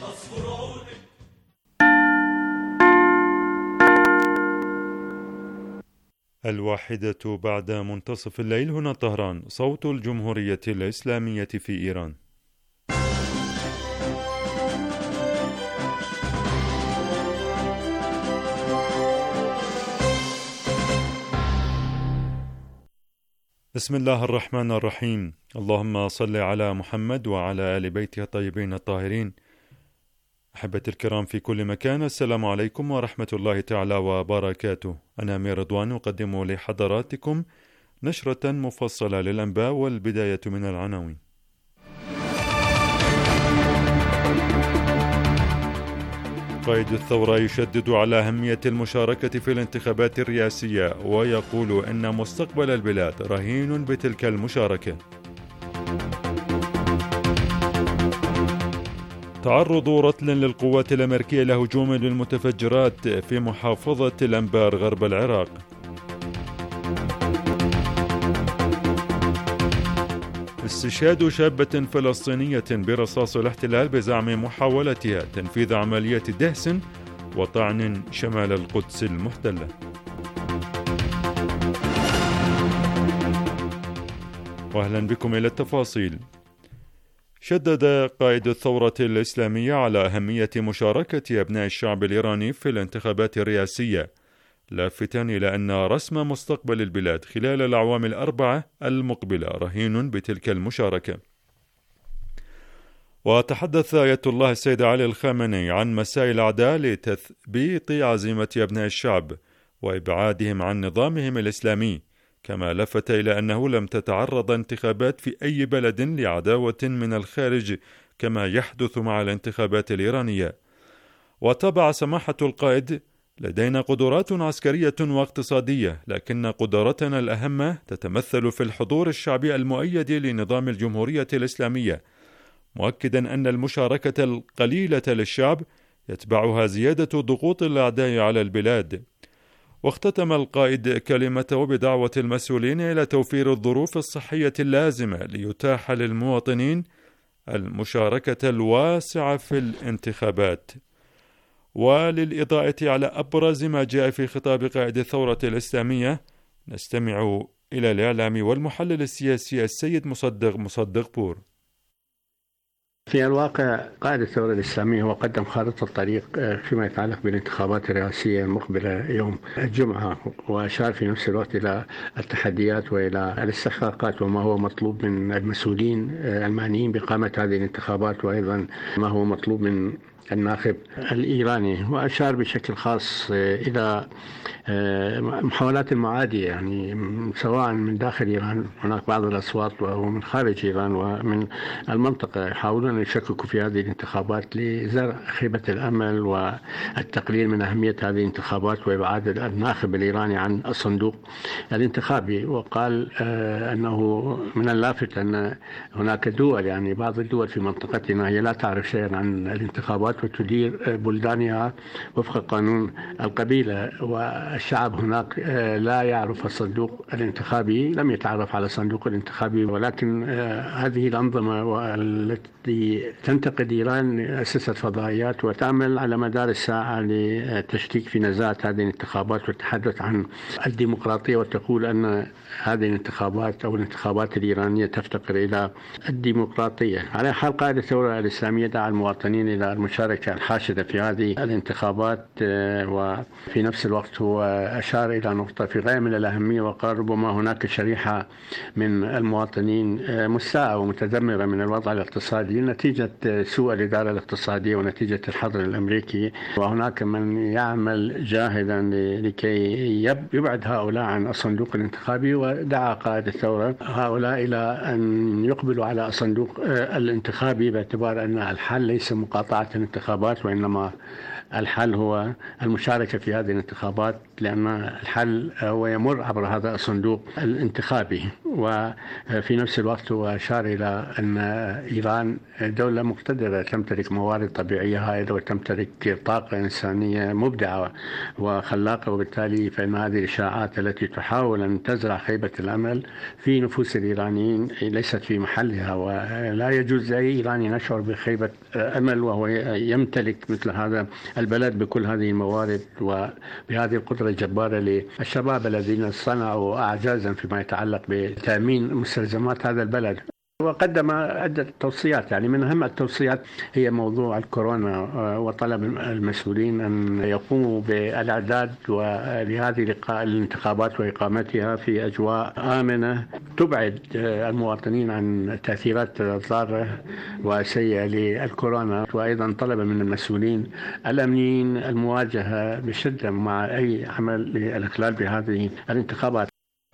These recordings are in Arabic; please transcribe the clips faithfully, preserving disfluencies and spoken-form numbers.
الواحدة بعد منتصف الليل، هنا طهران، صوت الجمهورية الإسلامية في إيران. بسم الله الرحمن الرحيم. اللهم صل على محمد وعلى آل بيته الطيبين الطاهرين. أحبتي الكرام في كل مكان، السلام عليكم ورحمة الله تعالى وبركاته. أنا أمير رضوان أقدم لحضراتكم نشرة مفصلة للأنباء، والبداية من العناوين. قائد الثورة يشدد على أهمية المشاركة في الانتخابات الرئاسية، ويقول أن مستقبل البلاد رهين بتلك المشاركة. تعرض رتل للقوات الأمريكية لهجوم بالمتفجرات في محافظة الأنبار غرب العراق. استشهاد شابة فلسطينية برصاص الاحتلال بزعم محاولتها تنفيذ عملية دهس وطعن شمال القدس المحتلة. وأهلا بكم إلى التفاصيل. شدد قائد الثورة الإسلامية على أهمية مشاركة أبناء الشعب الإيراني في الانتخابات الرئاسية، لافتا إلى أن رسم مستقبل البلاد خلال الأعوام الأربعة المقبلة رهين بتلك المشاركة. وتحدث آية الله السيد علي الخامنئي عن مساعي الأعداء لتثبيط عزيمة أبناء الشعب وإبعادهم عن نظامهم الإسلامي، كما لفت إلى أنه لم تتعرض انتخابات في أي بلد لعداوة من الخارج كما يحدث مع الانتخابات الإيرانية. وتابع سماحة القائد: لدينا قدرات عسكرية واقتصادية، لكن قدرتنا الأهم تتمثل في الحضور الشعبي المؤيد لنظام الجمهورية الإسلامية، مؤكدا أن المشاركة القليلة للشعب يتبعها زيادة ضغوط الأعداء على البلاد. واختتم القائد كلمته بدعوة المسؤولين إلى توفير الظروف الصحية اللازمة ليتاح للمواطنين المشاركة الواسعة في الانتخابات. وللإضاءة على أبرز ما جاء في خطاب قائد الثورة الإسلامية، نستمع إلى الإعلامي والمحلل السياسي السيد مصدق مصدق بور. في الواقع قائد الثورة الإسلامية هو قدم خارطة الطريق فيما يتعلق بالانتخابات الرئاسية المقبلة يوم الجمعة، وأشار في نفس الوقت إلى التحديات وإلى الاستحقاقات وما هو مطلوب من المسؤولين المعنيين بإقامة هذه الانتخابات، وأيضا ما هو مطلوب من الناخب الإيراني. وأشار بشكل خاص إلى محاولات المعادية، يعني سواء من داخل إيران، هناك بعض الأصوات ومن خارج إيران ومن المنطقة يحاولون أن يشككوا في هذه الانتخابات لزرع خيبة الأمل والتقليل من أهمية هذه الانتخابات وإبعاد الناخب الإيراني عن الصندوق الانتخابي. وقال أنه من اللافت أن هناك دول، يعني بعض الدول في منطقتنا، هي لا تعرف شيئا عن الانتخابات وتدير بلدانها وفق قانون القبيلة، والشعب هناك لا يعرف الصندوق الانتخابي، لم يتعرف على الصندوق الانتخابي. ولكن هذه الأنظمة التي تنتقد إيران أسست فضائيات وتعمل على مدار الساعة للتشكيك في نزاهة هذه الانتخابات والتحدث عن الديمقراطية، وتقول أن هذه الانتخابات أو الانتخابات الإيرانية تفتقر إلى الديمقراطية. على حال قائد الثورة الإسلامية دعا المواطنين إلى المشاركة الحاشدة في هذه الانتخابات، وفي نفس الوقت هو أشار إلى نقطة في غاية من الأهمية، وقال ربما هناك شريحة من المواطنين مستاءة ومتذمرة من الوضع الاقتصادي نتيجة سوء الإدارة الاقتصادية ونتيجة الحظر الأمريكي، وهناك من يعمل جاهدا لكي يبعد هؤلاء عن الصندوق الانتخابي. ودعا قائد الثورة هؤلاء إلى أن يقبلوا على الصندوق الانتخابي، باعتبار أن الحل ليس مقاطعة الانتخابات، وإنما الحل هو المشاركة في هذه الانتخابات، لأن الحل هو يمر عبر هذا الصندوق الانتخابي. وفي نفس الوقت هو أشار إلى أن إيران دولة مقتدرة، تمتلك موارد طبيعية هائلة وتمتلك طاقة إنسانية مبدعة وخلاقة، وبالتالي فإن هذه الإشاعات التي تحاول أن تزرع خيبة الأمل في نفوس الإيرانيين ليست في محلها، ولا يجوز أي إيراني نشعر بخيبة أمل وهو يمتلك مثل هذا البلد بكل هذه الموارد وبهذه القدرة الجبارة للشباب الذين صنعوا أعجازا فيما يتعلق بتأمين مستلزمات هذا البلد. وقدم عدة توصيات، يعني من أهم التوصيات هي موضوع الكورونا، وطلب المسؤولين أن يقوموا بالإعداد لهذه الانتخابات وإقامتها في أجواء آمنة تبعد المواطنين عن التأثيرات الضارة والسيئة للكورونا. وأيضا طلب من المسؤولين الأمنيين المواجهة بشدة مع أي عمل للإخلال بهذه الانتخابات.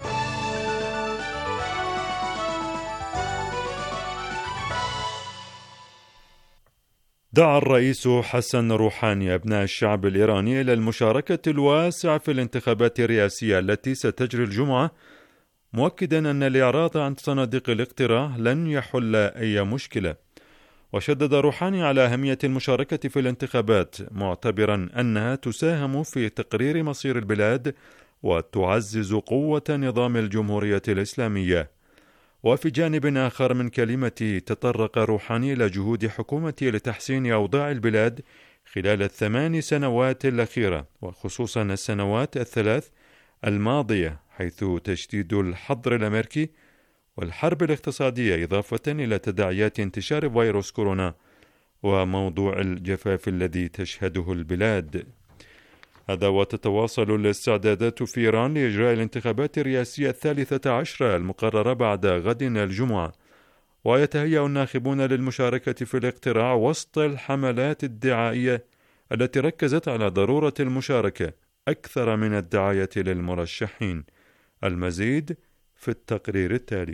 دعا الرئيس حسن روحاني أبناء الشعب الإيراني إلى المشاركة الواسعة في الانتخابات الرئاسية التي ستجري الجمعة، مؤكدا أن الإعراض عن صناديق الاقتراع لن يحل أي مشكلة. وشدد روحاني على أهمية المشاركة في الانتخابات، معتبرا أنها تساهم في تقرير مصير البلاد وتعزز قوة نظام الجمهورية الإسلامية. وفي جانب آخر من كلمته تطرق روحاني إلى جهود حكومته لتحسين أوضاع البلاد خلال الثمان سنوات الأخيرة، وخصوصا السنوات الثلاث الماضية، حيث تشديد الحظر الأمريكي والحرب الاقتصادية، إضافة إلى تداعيات انتشار فيروس كورونا وموضوع الجفاف الذي تشهده البلاد. هذا وتتواصل الاستعدادات في إيران لإجراء الانتخابات الرئاسية الثالثة عشرة المقررة بعد غد الجمعة، ويتهيأ الناخبون للمشاركة في الاقتراع وسط الحملات الدعائية التي ركزت على ضرورة المشاركة أكثر من الدعاية للمرشحين. المزيد في التقرير التالي.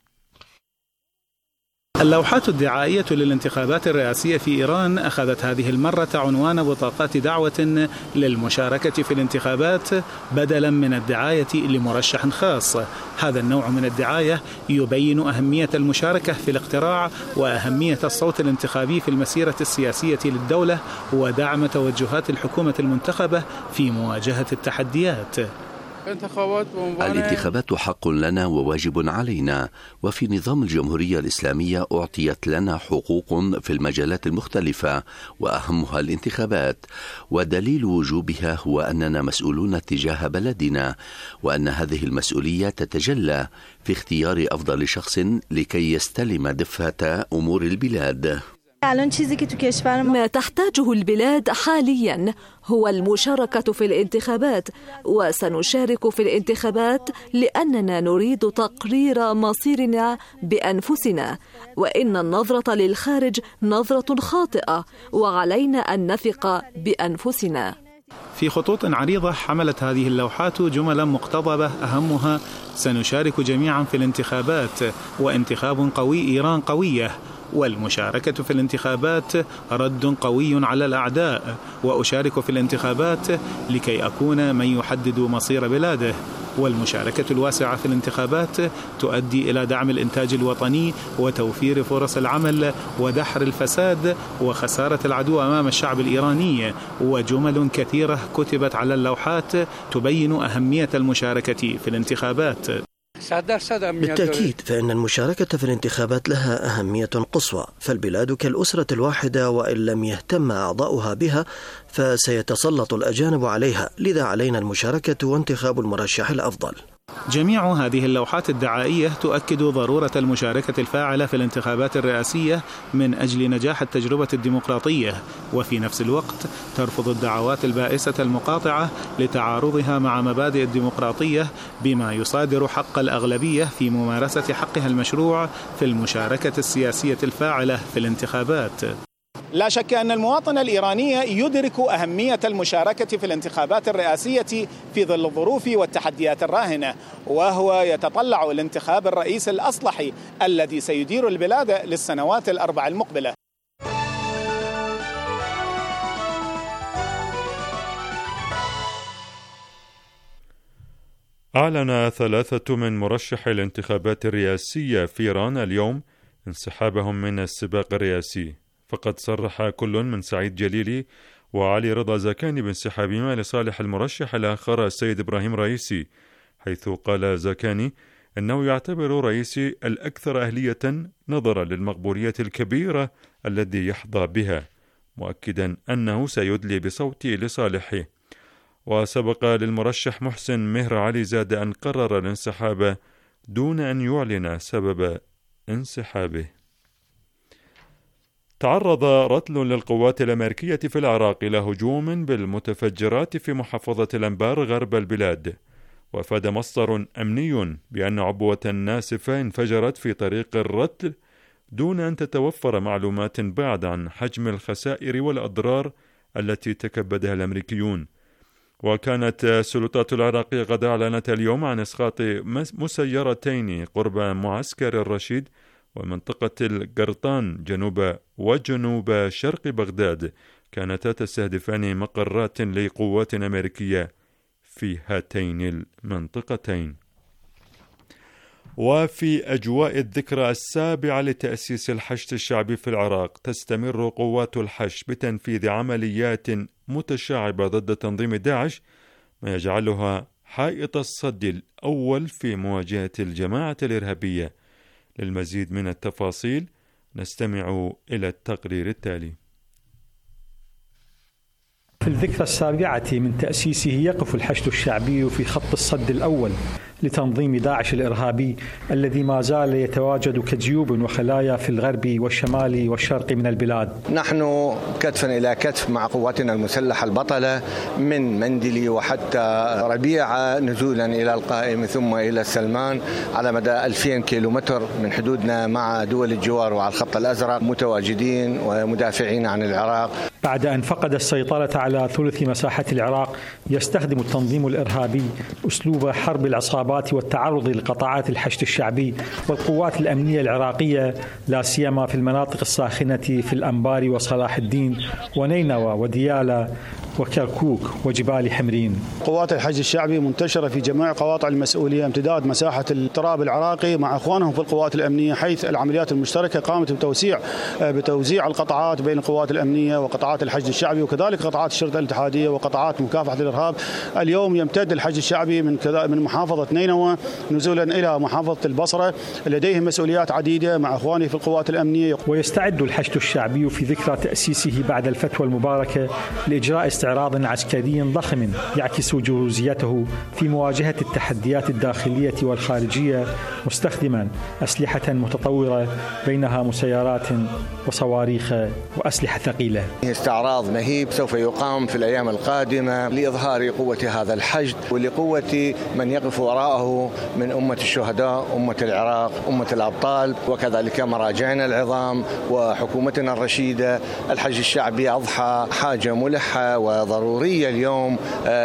اللوحات الدعائية للانتخابات الرئاسية في إيران أخذت هذه المرة عنوان بطاقات دعوة للمشاركة في الانتخابات بدلا من الدعاية لمرشح خاص. هذا النوع من الدعاية يبين أهمية المشاركة في الاقتراع وأهمية الصوت الانتخابي في المسيرة السياسية للدولة ودعم توجهات الحكومة المنتخبة في مواجهة التحديات. الانتخابات حق لنا وواجب علينا، وفي نظام الجمهورية الإسلامية أعطيت لنا حقوق في المجالات المختلفة وأهمها الانتخابات، ودليل وجوبها هو أننا مسؤولون تجاه بلدنا، وأن هذه المسؤولية تتجلى في اختيار أفضل شخص لكي يستلم دفة أمور البلاد. ما تحتاجه البلاد حاليا هو المشاركة في الانتخابات، وسنشارك في الانتخابات لأننا نريد تقرير مصيرنا بأنفسنا، وإن النظرة للخارج نظرة خاطئة، وعلينا أن نثق بأنفسنا. في خطوط عريضة حملت هذه اللوحات جملا مقتضبة أهمها: سنشارك جميعا في الانتخابات، وانتخاب قوي إيران قوية، والمشاركة في الانتخابات رد قوي على الأعداء، وأشارك في الانتخابات لكي أكون من يحدد مصير بلاده. والمشاركة الواسعة في الانتخابات تؤدي إلى دعم الإنتاج الوطني وتوفير فرص العمل ودحر الفساد وخسارة العدو أمام الشعب الإيراني. وجمل كثيرة كتبت على اللوحات تبين أهمية المشاركة في الانتخابات. بالتأكيد فإن المشاركة في الانتخابات لها أهمية قصوى، فالبلاد كالأسرة الواحدة، وإن لم يهتم أعضاؤها بها فسيتسلط الأجانب عليها، لذا علينا المشاركة وانتخاب المرشح الأفضل. جميع هذه اللوحات الدعائية تؤكد ضرورة المشاركة الفاعلة في الانتخابات الرئاسية من أجل نجاح التجربة الديمقراطية، وفي نفس الوقت ترفض الدعوات البائسة المقاطعة لتعارضها مع مبادئ الديمقراطية، بما يصادر حق الأغلبية في ممارسة حقها المشروع في المشاركة السياسية الفاعلة في الانتخابات. لا شك أن المواطن الإيراني يدرك أهمية المشاركة في الانتخابات الرئاسية في ظل الظروف والتحديات الراهنة، وهو يتطلع لانتخاب الرئيس الأصلح الذي سيدير البلاد للسنوات الأربع المقبلة. أعلن ثلاثة من مرشحي الانتخابات الرئاسية في إيران اليوم انسحابهم من السباق الرئاسي. فقد صرح كل من سعيد جليلي وعلي رضا زكاني بانسحابهما لصالح المرشح الآخر السيد إبراهيم رئيسي، حيث قال زكاني إنه يعتبر رئيسي الأكثر أهلية نظرا للمقبولية الكبيرة الذي يحظى بها. مؤكدا أنه سيدلي بصوته لصالحه. وسبق للمرشح محسن مهر علي زاد أن قرر الانسحاب دون أن يعلن سبب انسحابه. تعرض رتل للقوات الأمريكية في العراق إلى هجوم بالمتفجرات في محافظة الأنبار غرب البلاد، وأفاد مصدر أمني بأن عبوة ناسفة انفجرت في طريق الرتل دون أن تتوفر معلومات بعد عن حجم الخسائر والأضرار التي تكبدها الأمريكيون. وكانت السلطات العراقية قد أعلنت اليوم عن إسقاط مسيرتين قرب معسكر الرشيد ومنطقة القرطان جنوب وجنوب شرق بغداد، كانتا تستهدفان مقرات لقوات أمريكية في هاتين المنطقتين. وفي أجواء الذكرى السابعة لتأسيس الحشد الشعبي في العراق، تستمر قوات الحشد بتنفيذ عمليات متشعبة ضد تنظيم داعش، ما يجعلها حائط الصد الأول في مواجهة الجماعة الإرهابية. للمزيد من التفاصيل نستمع إلى التقرير التالي. في الذكرى السابعة من تأسيسه يقف الحشد الشعبي في خط الصد الأول لتنظيم داعش الإرهابي الذي ما زال يتواجد كجيوب وخلايا في الغرب والشمال والشرق من البلاد. نحن كتفا إلى كتف مع قواتنا المسلحة البطلة من مندلي وحتى ربيعة نزولا إلى القائم ثم إلى السلمان على مدى ألفين كيلومتر من حدودنا مع دول الجوار وعلى الخط الأزرق، متواجدين ومدافعين عن العراق. بعد أن فقد السيطرة على ثلث مساحة العراق، يستخدم التنظيم الإرهابي أسلوب حرب العصابات والتعرض لقطاعات الحشد الشعبي والقوات الأمنية العراقية، لا سيما في المناطق الساخنة في الأنبار وصلاح الدين ونينوى وديالى وكركوك وجبال حمرين. قوات الحشد الشعبي منتشرة في جميع قواطع المسؤولية، امتداد مساحة التراب العراقي مع أخوانهم في القوات الأمنية، حيث العمليات المشتركة قامت بتوسيع بتوزيع القطاعات بين القوات الأمنية وقطاعات الحشد الشعبي، وكذلك قطاعات الشرطة الاتحادية وقطاعات مكافحة الإرهاب. اليوم يمتد الحشد الشعبي من من محافظة نينوى نزولا إلى محافظة البصرة، لديهم مسؤوليات عديدة مع أخوانه في القوات الأمنية. ويستعد الحشد الشعبي في ذكرى تأسيسه بعد الفتوى المباركة لإجراء استعراض عسكري ضخم يعكس جروزيته في مواجهة التحديات الداخلية والخارجية، مستخدما أسلحة متطورة بينها مسيرات وصواريخ وأسلحة ثقيلة. استعراض مهيب سوف يقام في الأيام القادمة لإظهار قوة هذا الحشد ولقوة من يقف وراءه من أمة الشهداء، أمة العراق، أمة الأبطال، وكذلك مراجعنا العظام وحكومتنا الرشيدة. الحشد الشعبي أضحى حاجة ملحة وضرورية اليوم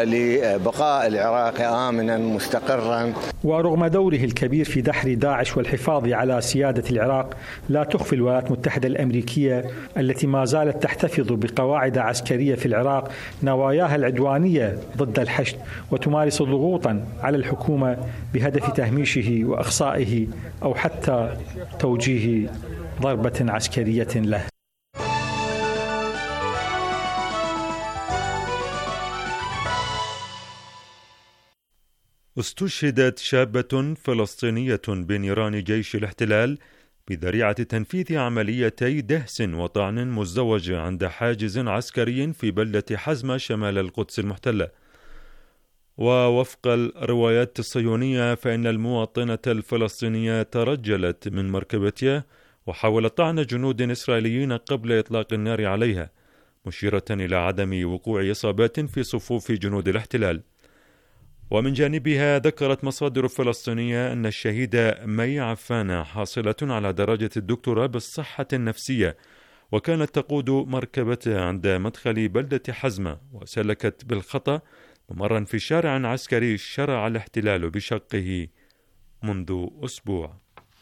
لبقاء العراق آمنا مستقرا. ورغم دوره الكبير في دحر داعش والحفاظ على سيادة العراق، لا تخفي الولايات المتحدة الأمريكية التي ما زالت تحتفظ بقواعد عسكرية في العراق نواياها العدوانية ضد الحشد، وتمارس ضغوطا على الحكومة بهدف تهميشه وإخصائه أو حتى توجيه ضربة عسكرية له. استشهدت شابة فلسطينية بنيران جيش الاحتلال بذريعة تنفيذ عمليتي دهس وطعن مزدوج عند حاجز عسكري في بلدة حزمة شمال القدس المحتلة. ووفق الروايات الصهيونية فإن المواطنة الفلسطينية ترجلت من مركبتها وحاولت طعن جنود إسرائيليين قبل إطلاق النار عليها، مشيرة إلى عدم وقوع إصابات في صفوف جنود الاحتلال. ومن جانبها ذكرت مصادر فلسطينية أن الشهيدة مي عفانة حاصلة على درجة الدكتوراه بالصحة النفسية، وكانت تقود مركبتها عند مدخل بلدة حزمة وسلكت بالخطأ ممرا في شارع عسكري شرع الاحتلال بشقه منذ أسبوع.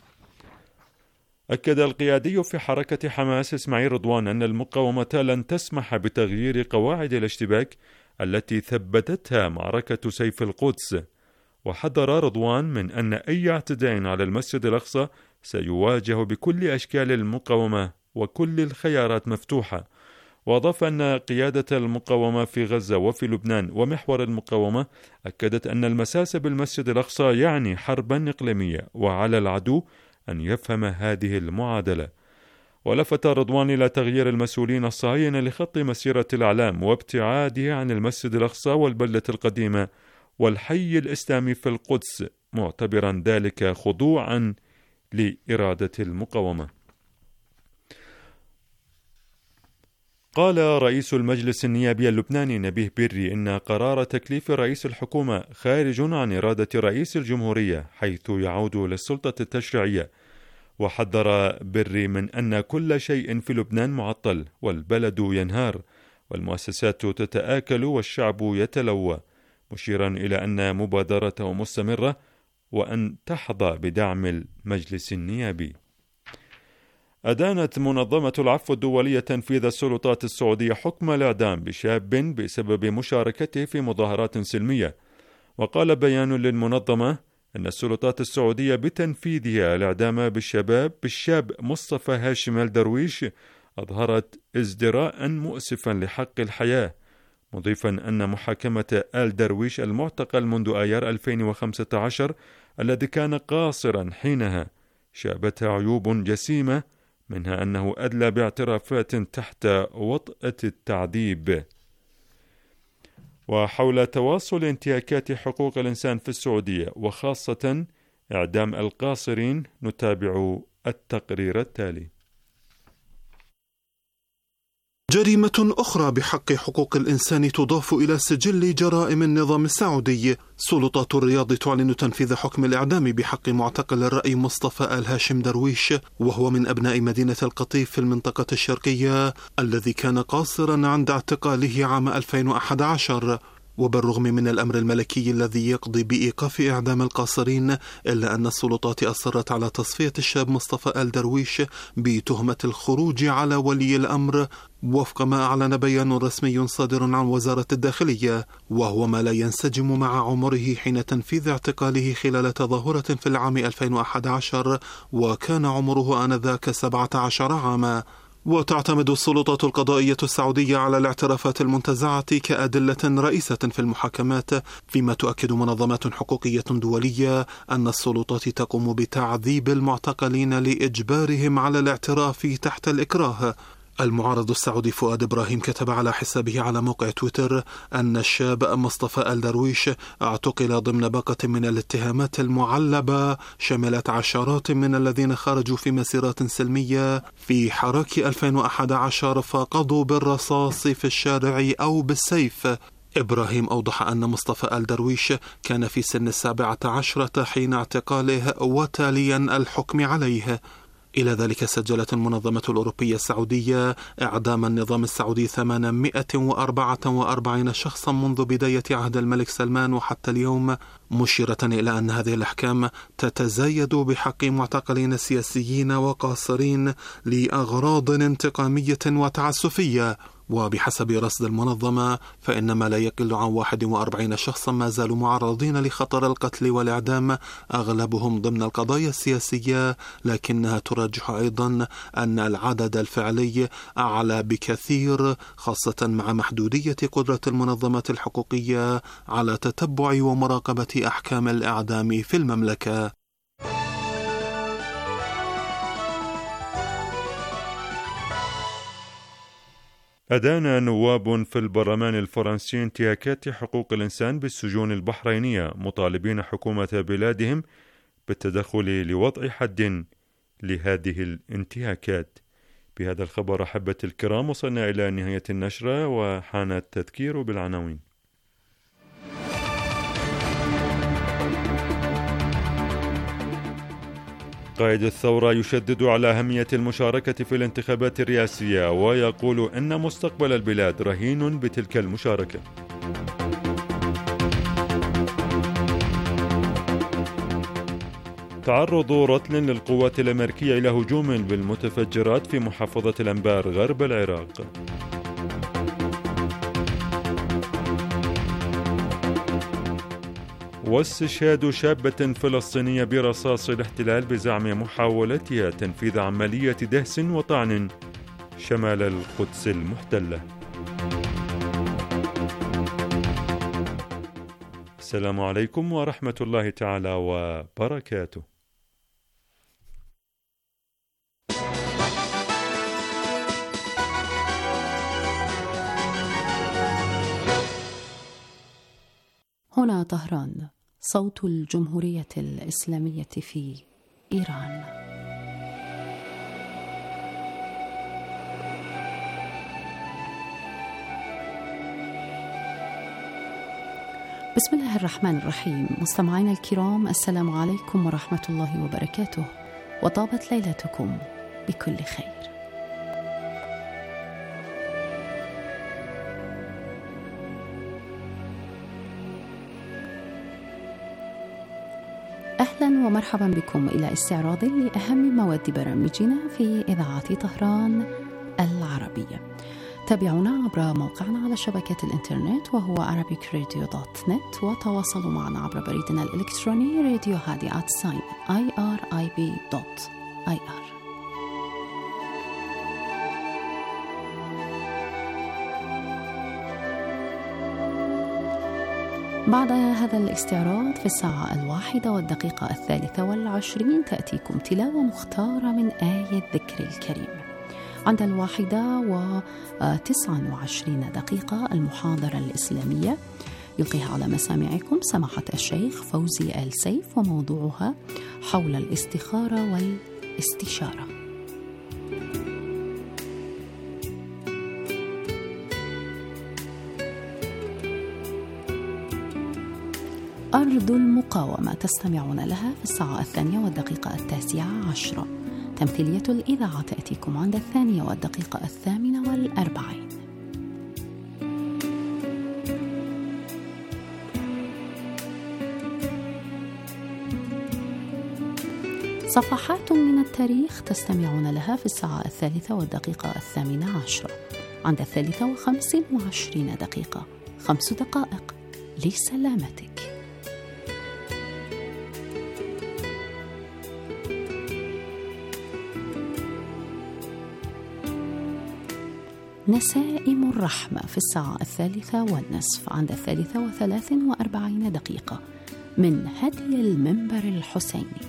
أكد القيادي في حركة حماس إسماعيل رضوان أن المقاومة لن تسمح بتغيير قواعد الاشتباك التي ثبتتها معركة سيف القدس، وحذر رضوان من أن أي اعتداء على المسجد الأقصى سيواجه بكل أشكال المقاومة وكل الخيارات مفتوحة. وأضاف أن قيادة المقاومة في غزة وفي لبنان ومحور المقاومة أكدت أن المساس بالمسجد الأقصى يعني حربا إقليمية، وعلى العدو أن يفهم هذه المعادلة. ولفت رضوان إلى تغيير المسؤولين الصهاينة لخط مسيرة الأعلام وابتعاده عن المسجد الأقصى والبلدة القديمة والحي الإسلامي في القدس، معتبرا ذلك خضوعا لإرادة المقاومة. قال رئيس المجلس النيابي اللبناني نبيه بري إن قرار تكليف رئيس الحكومة خارج عن إرادة رئيس الجمهورية حيث يعود للسلطة التشريعية، وحذر بري من أن كل شيء في لبنان معطل والبلد ينهار والمؤسسات تتآكل والشعب يتلوى، مشيرا إلى أن مبادرته مستمرة وأن تحظى بدعم المجلس النيابي. أدانت منظمة العفو الدولية تنفيذ السلطات السعودية حكم الإعدام بشاب بسبب مشاركته في مظاهرات سلمية، وقال بيان للمنظمة أن السلطات السعودية بتنفيذها الإعدام بالشباب بالشاب مصطفى هاشم الدرويش أظهرت ازدراء مؤسفا لحق الحياة، مضيفا أن محاكمة آل درويش المعتقل منذ آيار ألفين وخمسة عشر الذي كان قاصرا حينها شابتها عيوب جسيمة، منها أنه أدلى باعترافات تحت وطأة التعذيب. وحول تواصل انتهاكات حقوق الإنسان في السعودية وخاصة إعدام القاصرين نتابع التقرير التالي. جريمة أخرى بحق حقوق الإنسان تضاف إلى سجل جرائم النظام السعودي. سلطات الرياض تعلن تنفيذ حكم الإعدام بحق معتقل الرأي مصطفى آل هاشم درويش، وهو من أبناء مدينة القطيف في المنطقة الشرقية، الذي كان قاصرا عند اعتقاله عام ألفين وأحد عشر. وبالرغم من الأمر الملكي الذي يقضي بإيقاف إعدام القاصرين، إلا أن السلطات أصرت على تصفية الشاب مصطفى آل درويش بتهمة الخروج على ولي الأمر وفق ما أعلن بيان رسمي صادر عن وزارة الداخلية، وهو ما لا ينسجم مع عمره حين تنفيذ اعتقاله خلال تظاهرة في العام ألفين وأحد عشر، وكان عمره آنذاك سبعة عشر عاما. وتعتمد السلطات القضائية السعودية على الاعترافات المنتزعة كأدلة رئيسة في المحاكمات، فيما تؤكد منظمات حقوقية دولية أن السلطات تقوم بتعذيب المعتقلين لإجبارهم على الاعتراف تحت الإكراه. المعارض السعودي فؤاد إبراهيم كتب على حسابه على موقع تويتر أن الشاب مصطفى آل درويش اعتقل ضمن باقة من الاتهامات المعلبة شملت عشرات من الذين خرجوا في مسيرات سلمية في حراك ألفين وأحد عشر فقضوا بالرصاص في الشارع أو بالسيف. إبراهيم أوضح أن مصطفى آل درويش كان في سن السابعة عشرة حين اعتقاله وتاليا الحكم عليه. إلى ذلك سجلت المنظمة الأوروبية السعودية إعدام النظام السعودي ثمانمائة وأربعة وأربعين شخصا منذ بداية عهد الملك سلمان وحتى اليوم، مشيرة إلى أن هذه الأحكام تتزايد بحق معتقلين سياسيين وقاصرين لأغراض انتقامية وتعسفية. وبحسب رصد المنظمة فإن ما لا يقل عن واحد وأربعين شخصا ما زالوا معرضين لخطر القتل والإعدام، أغلبهم ضمن القضايا السياسية، لكنها ترجح أيضا أن العدد الفعلي أعلى بكثير، خاصة مع محدودية قدرة المنظمات الحقوقية على تتبع ومراقبة أحكام الإعدام في المملكة. أدان نواب في البرلمان الفرنسي انتهاكات حقوق الإنسان بالسجون البحرينية، مطالبين حكومة بلادهم بالتدخل لوضع حد لهذه الانتهاكات. بهذا الخبر أحبتي الكرام وصلنا إلى نهاية النشرة، وحان التذكير بالعناوين. قائد الثورة يشدد على أهمية المشاركة في الانتخابات الرئاسية، ويقول إن مستقبل البلاد رهين بتلك المشاركة. تعرض رتل للقوات الأمريكية إلى هجوم بالمتفجرات في محافظة الأنبار غرب العراق. واستشهاد شابة فلسطينية برصاص الاحتلال بزعم محاولتها تنفيذ عملية دهس وطعن شمال القدس المحتلة. السلام عليكم ورحمة الله تعالى وبركاته. هنا طهران، صوت الجمهورية الإسلامية في إيران. بسم الله الرحمن الرحيم. مستمعينا الكرام، السلام عليكم ورحمة الله وبركاته، وطابت ليلتكم بكل خير. أهلا ومرحبا بكم إلى استعراض لأهم مواد برامجنا في إذاعة طهران العربية. تابعونا عبر موقعنا على شبكة الإنترنت وهو arabic radio dot net، وتواصلوا معنا عبر بريدنا الإلكتروني راديو هادي آت ساين آي آر آي بي دوت آي آر. بعد هذا الاستعراض في الساعة الواحدة والدقيقة الثالثة والعشرين تأتيكم تلاوة مختارة من آية الذكر الكريم. عند الواحدة وتسعة وعشرين دقيقة المحاضرة الإسلامية يلقيها على مسامعكم سماحة الشيخ فوزي آل سيف، وموضوعها حول الاستخارة والاستشارة. أرض المقاومة تستمعون لها في الساعة الثانية والدقيقة التاسعة عشرة. تمثيلية الإذاعة تأتيكم عند الثانية والدقيقة الثامنة والأربعين. صفحات من التاريخ تستمعون لها في الساعة الثالثة والدقيقة الثامنة عشرة. عند الثالثة وخمس وعشرين دقيقة خمس دقائق لسلامتك. نسائم الرحمة في الساعة الثالثة والنصف. عند الثالثة وثلاث وأربعين دقيقة من هدي المنبر الحسيني.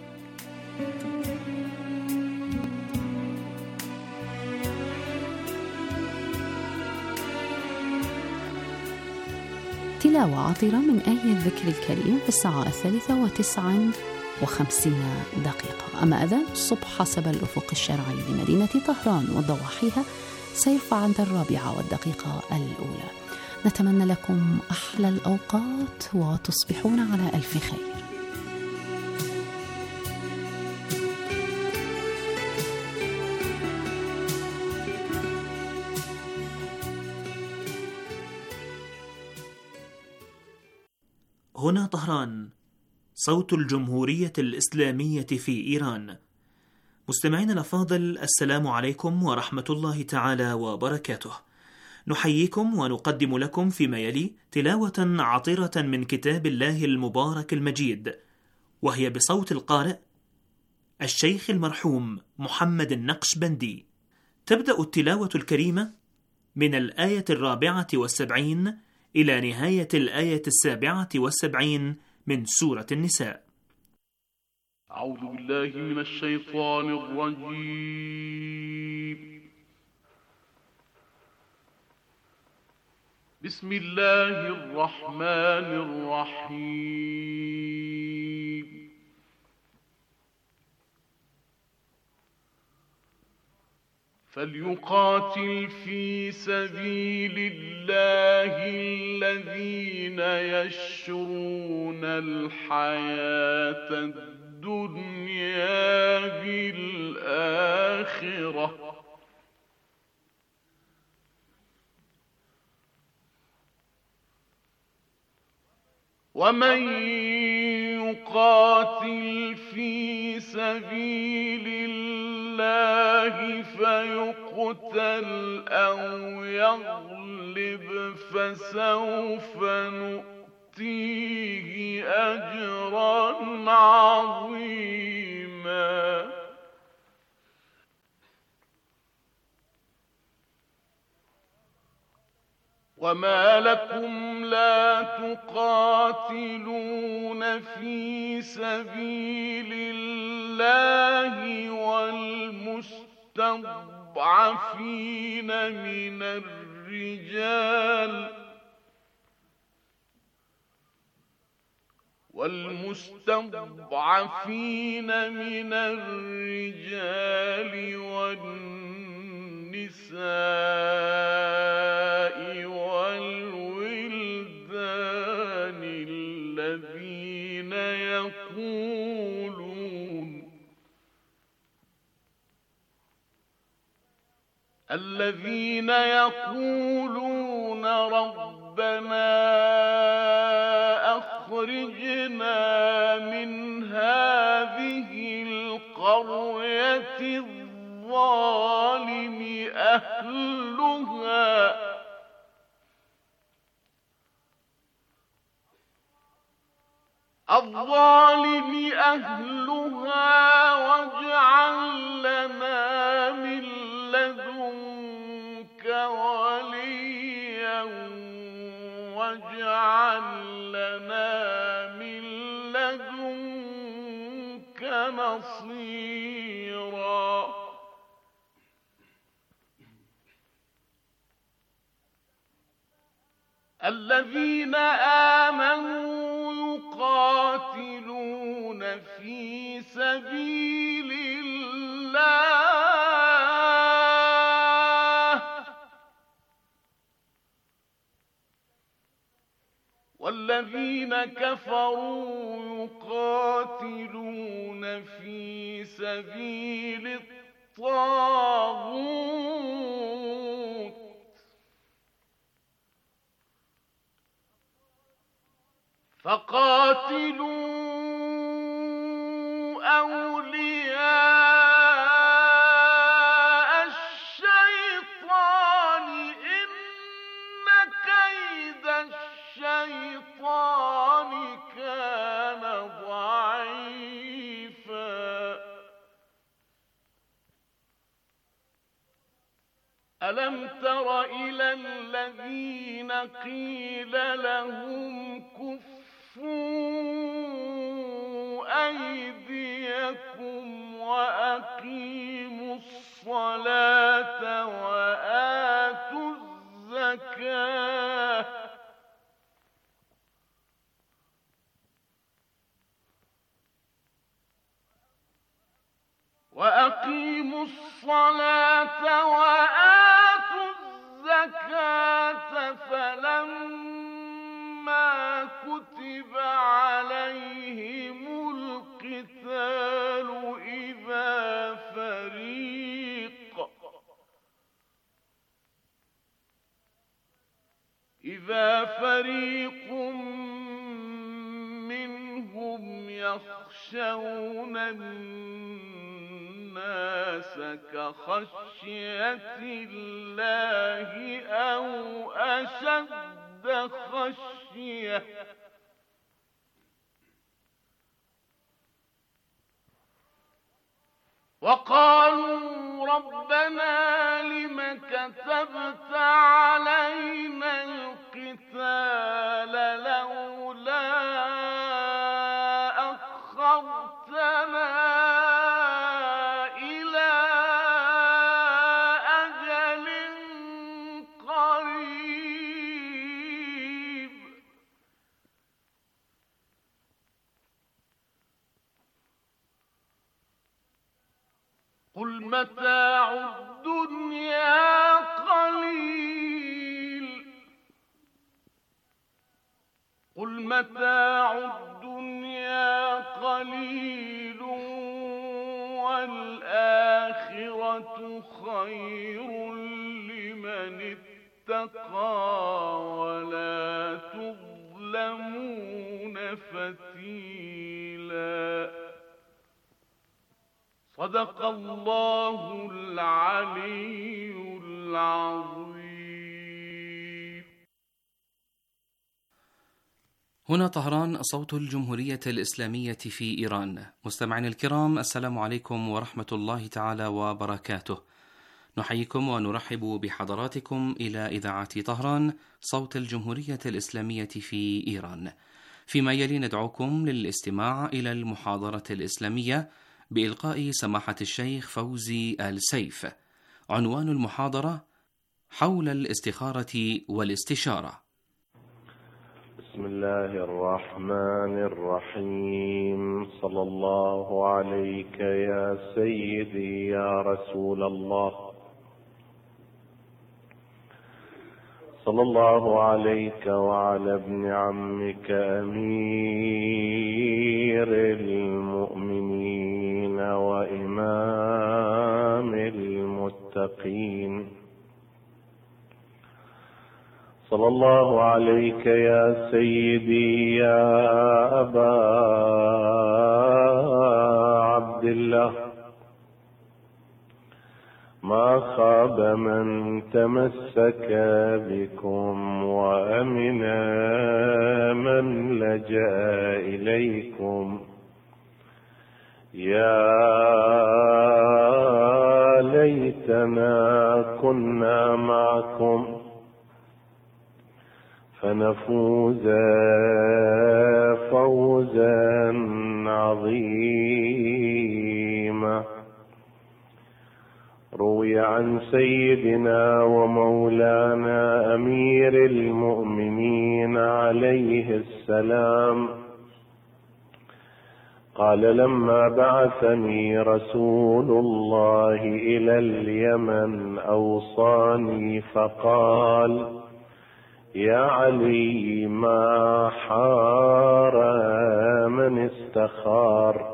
تلاوة عطرة من آية الذكر الكريم في الساعة الثالثة وتسع وخمسين دقيقة. أما أذان الصبح حسب الأفق الشرعي لمدينة طهران وضواحيها سيرفع عند الرابعة والدقيقة الأولى. نتمنى لكم أحلى الأوقات وتصبحون على ألف خير. هنا طهران، صوت الجمهورية الإسلامية في إيران. مستمعين الأفاضل، السلام عليكم ورحمة الله تعالى وبركاته. نحييكم ونقدم لكم فيما يلي تلاوة عطرة من كتاب الله المبارك المجيد، وهي بصوت القارئ الشيخ المرحوم محمد النقشبندي. تبدأ التلاوة الكريمة من الآية الرابعة والسبعين إلى نهاية الآية السابعة والسبعين من سورة النساء. أعوذ بالله من الشيطان الرجيم. بسم الله الرحمن الرحيم. فليقاتل في سبيل الله الذين يشرون الحياة الدنيا بالآخرة ومن يقاتل في سبيل الله فيقتل أو يغلب فسوف نؤتيه أجرا عظيما. وما لكم لا تقاتلون في سبيل الله والمستضعفين من الرجال والمستضعفين من الرجال والنساء والولدان الذين يقولون الذين يقولون ربنا أخرجنا من هذه القرية الظالم أهلها الظالم أهلها واجعل لنا من لدنك وليا واجعل لنا من لدنك نصيرا الذين آمنوا يقاتلون في سبيل الله والذين كفروا يقاتلون في سبيل الطاغوت فقاتلوا أولياء الشيطان إن كيد الشيطان كان ضعيفا ألم تر إلى الذين قيل لهم كفوا أيديكم وأقيموا الصلاة وآتوا الزكاة وأقيموا الصلاة وآتوا الزكاة فلما كتب عليهم القتال إذا فريق إذا فريق منهم يخشون الناس كخشية الله أو أشد خشية وقالوا ربنا لم كتبت علينا القتال لولا أخرتنا إلى أجل قريب قل متاع الدنيا قليل قل متاع الدنيا قليل والآخرة خير لمن اتقى ولا تظلمون فتيلا صدق الله العلي العظيم. هنا طهران، صوت الجمهورية الإسلامية في إيران. مستمعين الكرام، السلام عليكم ورحمة الله تعالى وبركاته. نحييكم ونرحب بحضراتكم إلى إذاعة طهران، صوت الجمهورية الإسلامية في إيران. فيما يلي ندعوكم للاستماع إلى المحاضرة الإسلامية بإلقاء سماحة الشيخ فوزي آل سيف. عنوان المحاضرة: حول الاستخارة والاستشارة. بسم بسم الله الرحمن الرحيم. صلى الله عليك يا سيدي يا رسول الله، صلى الله عليك وعلى ابن عمك أمير المؤمنين وإمام المتقين، صلى الله عليك يا سيدي يا أبا عبد الله. ما خاب من تمسك بكم وأمن من لجأ إليكم. يا ليتنا كنا معكم فنفوز فوزا عظيما. روي عن سيدنا ومولانا أمير المؤمنين عليه السلام قال: لما بعثني رسول الله إلى اليمن أوصاني فقال: يا علي، ما حار من استخار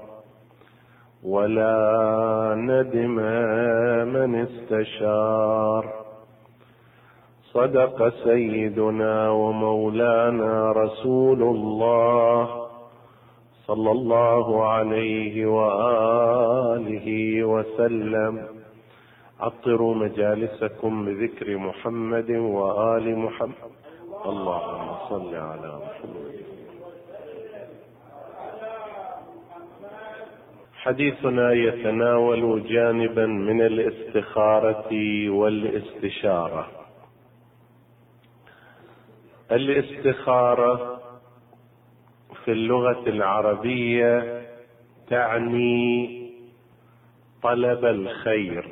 ولا ندم من استشار. صدق سيدنا ومولانا رسول الله صلى الله عليه وآله وسلم. عطروا مجالسكم بذكر محمد وآل محمد. اللهم صل على محمد. حديثنا يتناول جانبا من الاستخارة والاستشارة. الاستخارة في اللغة العربية تعني طلب الخير،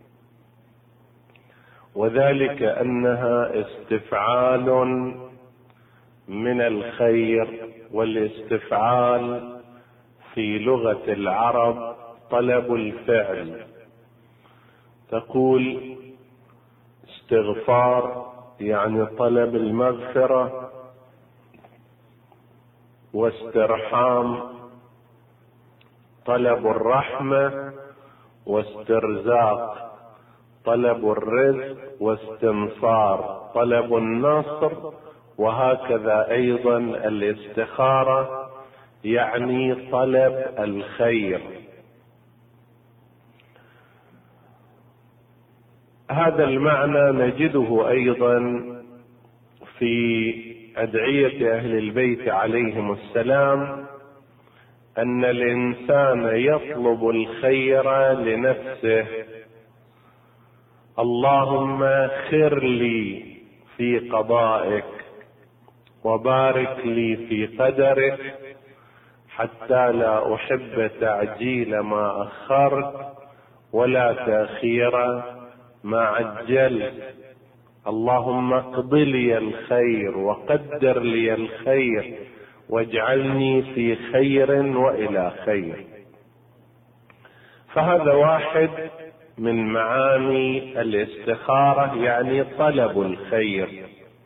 وذلك أنها استفعال من الخير، والاستفعال في لغة العرب طلب الفعل. تقول استغفار يعني طلب المغفرة، واسترحام طلب الرحمة، واسترزاق طلب الرزق، واستنصار طلب النصر. وهكذا أيضا الاستخارة يعني طلب الخير. هذا المعنى نجده أيضا في أدعية أهل البيت عليهم السلام، أن الإنسان يطلب الخير لنفسه. اللهم خر لي في قضائك وبارك لي في قدرك حتى لا أحب تعجيل ما أخرت ولا تأخير ما عجلت. اللهم اقض لي الخير وقدر لي الخير واجعلني في خير وإلى خير. فهذا واحد من معاني الاستخارة، يعني طلب الخير.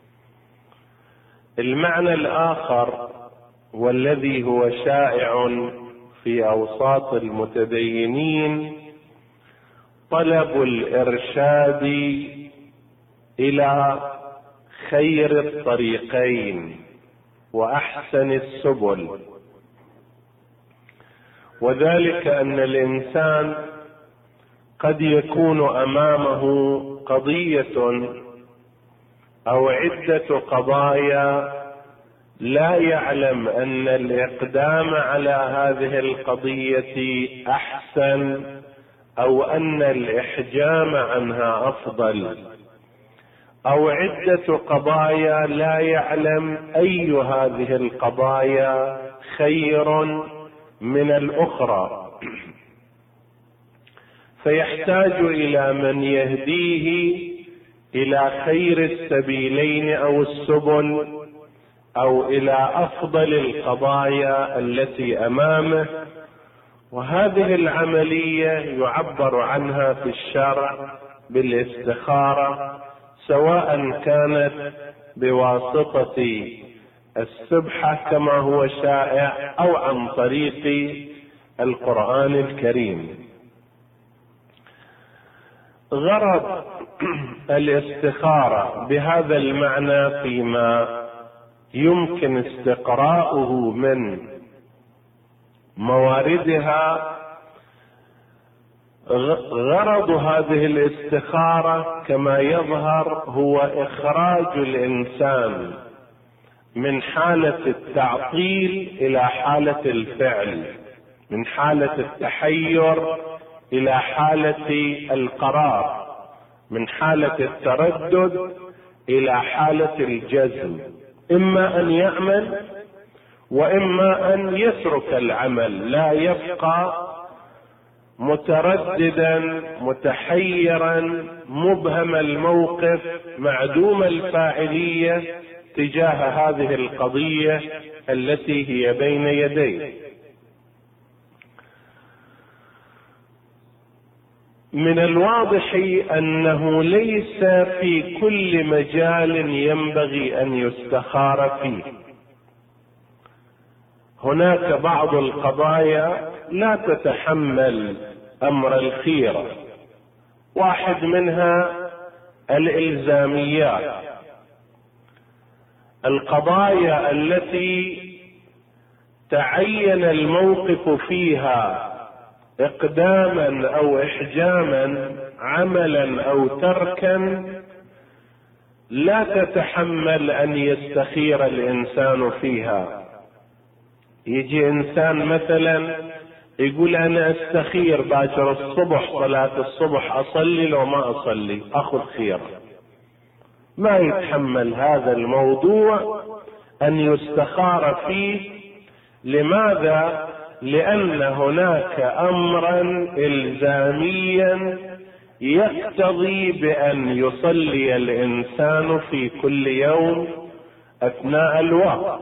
المعنى الآخر والذي هو شائع في أوساط المتدينين طلب الإرشاد إلى خير الطريقين وأحسن السبل، وذلك أن الإنسان قد يكون أمامه قضية أو عدة قضايا لا يعلم أن الإقدام على هذه القضية أحسن أو أن الإحجام عنها أفضل، أو عدة قضايا لا يعلم أي هذه القضايا خير من الأخرى، فيحتاج إلى من يهديه إلى خير السبيلين أو السبل أو إلى أفضل القضايا التي أمامه، وهذه العملية يعبر عنها في الشرع بالاستخارة، سواء كانت بواسطة السبحة كما هو شائع أو عن طريق القرآن الكريم. غرض الاستخارة بهذا المعنى فيما يمكن استقراؤه من مواردها، غرض هذه الاستخارة كما يظهر هو إخراج الإنسان من حالة التعطيل إلى حالة الفعل، من حالة التحير إلى حالة القرار، من حالة التردد إلى حالة الجزم، إما أن يعمل وإما أن يترك العمل، لا يبقى مترددا متحيرا مبهم الموقف معدوم الفاعلية تجاه هذه القضية التي هي بين يديه. من الواضح أنه ليس في كل مجال ينبغي أن يستخار فيه. هناك بعض القضايا لا تتحمل أمر الخيرة، واحد منها الإلزاميات، القضايا التي تعين الموقف فيها إقداما أو إحجاما، عملا أو تركا، لا تتحمل أن يستخير الإنسان فيها. يجي إنسان مثلا يقول أنا أستخير باكر الصبح صلاة الصبح أصلي لو ما أصلي أخذ خير، ما يتحمل هذا الموضوع أن يستخار فيه. لماذا؟ لأن هناك أمرا إلزاميا يقتضي بأن يصلي الإنسان في كل يوم أثناء الوقت،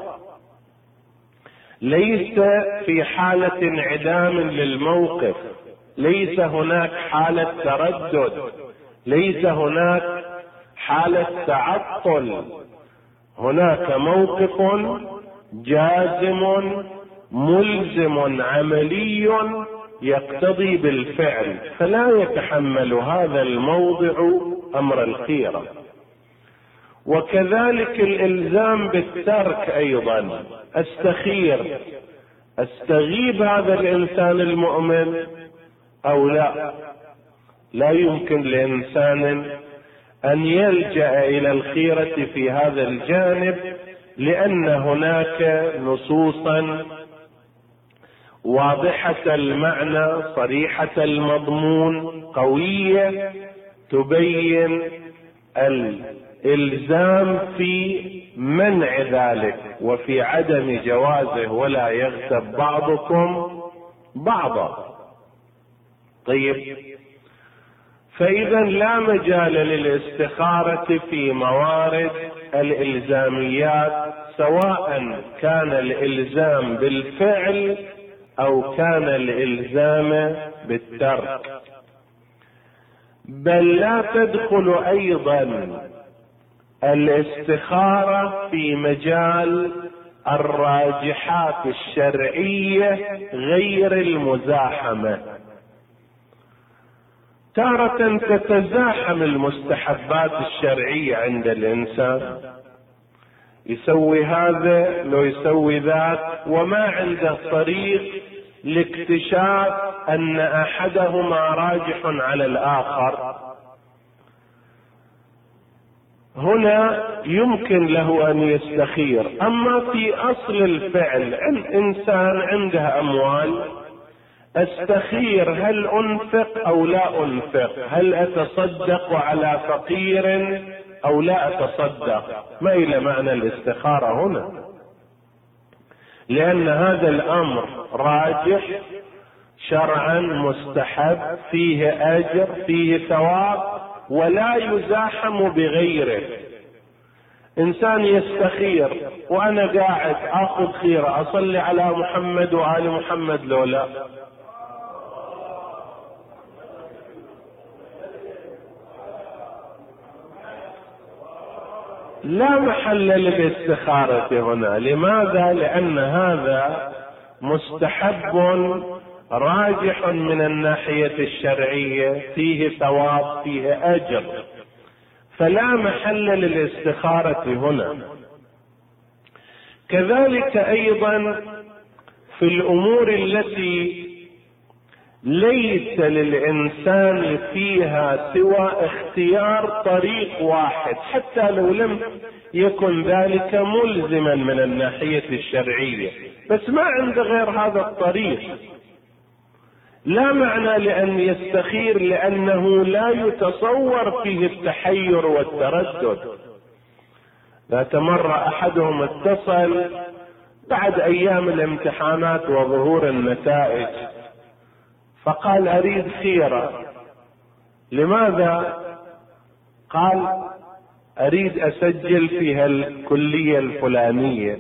ليس في حالة انعدام للموقف، ليس هناك حالة تردد، ليس هناك حالة تعطل، هناك موقف جازم ملزم عملي يقتضي بالفعل، فلا يتحمل هذا الموضع أمر الخيرة. وكذلك الإلزام بالترك أيضا، استخير استغيب هذا الإنسان المؤمن أو لا، لا يمكن لإنسان أن يلجأ إلى الخيرة في هذا الجانب، لأن هناك نصوصا واضحة المعنى صريحة المضمون قوية تبين الإلزام في منع ذلك وفي عدم جوازه، ولا يغتب بعضكم بعضا. طيب، فإذا لا مجال للاستخارة في موارد الإلزاميات، سواء كان الإلزام بالفعل أو كان الإلزام بالترك. بل لا تدخل أيضا الاستخارة في مجال الراجحات الشرعية غير المزاحمة. تارة تتزاحم المستحبات الشرعية عند الإنسان، يسوي هذا لو يسوي ذاك، وما عنده طريق لاكتشاف أن أحدهما راجح على الآخر. هنا يمكن له أن يستخير. أما في أصل الفعل، الإنسان عنده أموال، استخير هل أنفق أو لا أنفق، هل أتصدق على فقير أو لا أتصدق، ما إلى معنى الاستخارة هنا، لأن هذا الأمر راجح شرعا مستحب، فيه أجر، فيه ثواب، ولا يزاحم بغيره. إنسان يستخير وأنا قاعد أخذ خيرة أصلي على محمد وآل محمد لولا لا محل للاستخارة هنا. لماذا؟ لأن هذا مستحب راجح من الناحية الشرعية، فيه ثواب فيه أجر، فلا محل للاستخارة هنا. كذلك أيضا في الأمور التي ليس للإنسان فيها سوى اختيار طريق واحد، حتى لو لم يكن ذلك ملزما من الناحية الشرعية، بس ما عنده غير هذا الطريق، لا معنى لأن يستخير، لأنه لا يتصور فيه التحير والتردد. ذات مرة أحدهم اتصل بعد أيام الامتحانات وظهور النتائج فقال أريد خيرة. لماذا؟ قال أريد أسجل فيها الكلية الفلانية.